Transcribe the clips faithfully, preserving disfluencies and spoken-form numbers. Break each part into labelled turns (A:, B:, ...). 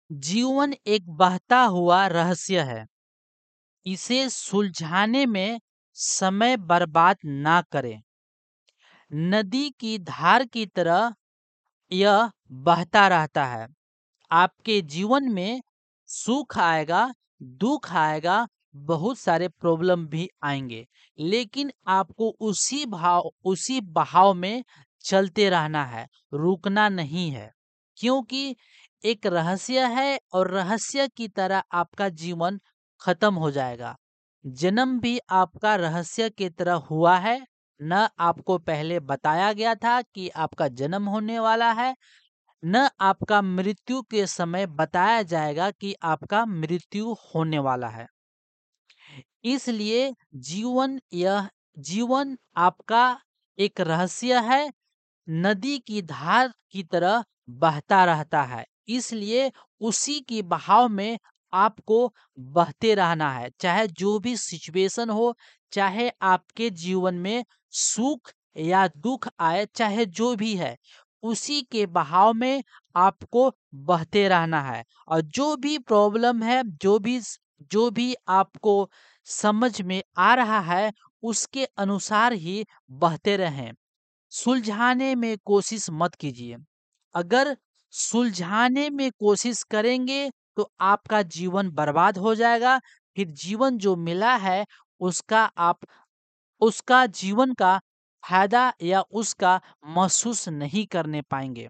A: जीवन एक बहता हुआ रहस्य है। इसे सुलझाने में समय बर्बाद ना करें। नदी की धार की तरह यह बहता रहता है। आपके जीवन में सुख आएगा, दुख आएगा, बहुत सारे प्रॉब्लम भी आएंगे, लेकिन आपको उसी भाव उसी बहाव में चलते रहना है, रुकना नहीं है। क्योंकि एक रहस्य है और रहस्य की तरह आपका जीवन खत्म हो जाएगा। जन्म भी आपका रहस्य की तरह हुआ है। न आपको पहले बताया गया था कि आपका जन्म होने वाला है, न आपका मृत्यु के समय बताया जाएगा कि आपका मृत्यु होने वाला है। इसलिए जीवन यह जीवन आपका एक रहस्य है, नदी की धार की तरह बहता रहता है। इसलिए उसी की बहाव में आपको बहते रहना है, चाहे जो भी सिचुएशन हो, चाहे आपके जीवन में सुख या दुख आए, चाहे जो भी है, उसी के बहाव में आपको बहते रहना है। और जो भी प्रॉब्लम है, जो भी जो भी आपको समझ में आ रहा है, उसके अनुसार ही बहते रहें। सुलझाने में कोशिश मत कीजिए। अगर सुलझाने में कोशिश करेंगे तो आपका जीवन बर्बाद हो जाएगा। फिर जीवन जो मिला है उसका आप उसका जीवन का फायदा या उसका महसूस नहीं करने पाएंगे।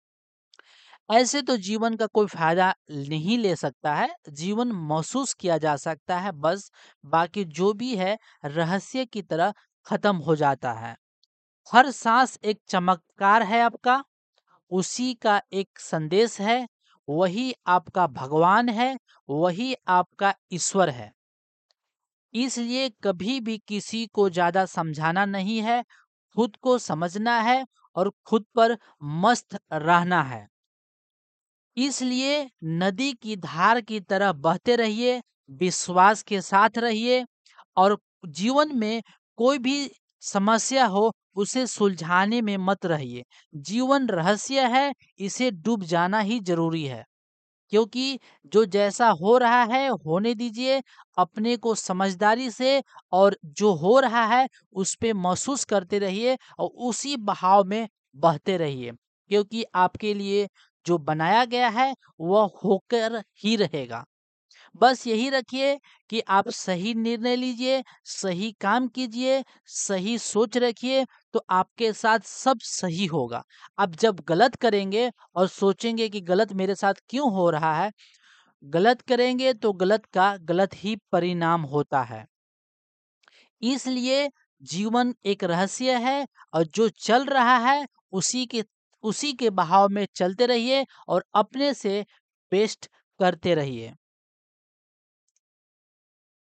A: ऐसे तो जीवन का कोई फायदा नहीं ले सकता है, जीवन महसूस किया जा सकता है बस। बाकी जो भी है रहस्य की तरह खत्म हो जाता है। हर सांस एक चमत्कार है आपका, उसी का एक संदेश है। वही आपका भगवान है, वही आपका ईश्वर है। इसलिए कभी भी किसी को ज्यादा समझाना नहीं है, खुद को समझना है और खुद पर मस्त रहना है। इसलिए नदी की धार की तरह बहते रहिए, विश्वास के साथ रहिए और जीवन में कोई भी समस्या हो उसे सुलझाने में मत रहिए। जीवन रहस्य है, इसे डूब जाना ही जरूरी है। क्योंकि जो जैसा हो रहा है होने दीजिए, अपने को समझदारी से और जो हो रहा है उस पे महसूस करते रहिए और उसी बहाव में बहते रहिए। क्योंकि आपके लिए जो बनाया गया है वह होकर ही रहेगा। बस यही रखिए कि आप सही निर्णय लीजिए, सही काम कीजिए, सही सोच रखिए, तो आपके साथ सब सही होगा। आप जब गलत करेंगे और सोचेंगे कि गलत मेरे साथ क्यों हो रहा है, गलत करेंगे तो गलत का गलत ही परिणाम होता है। इसलिए जीवन एक रहस्य है और जो चल रहा है उसी के उसी के बहाव में चलते रहिए और अपने से बेस्ट करते रहिए।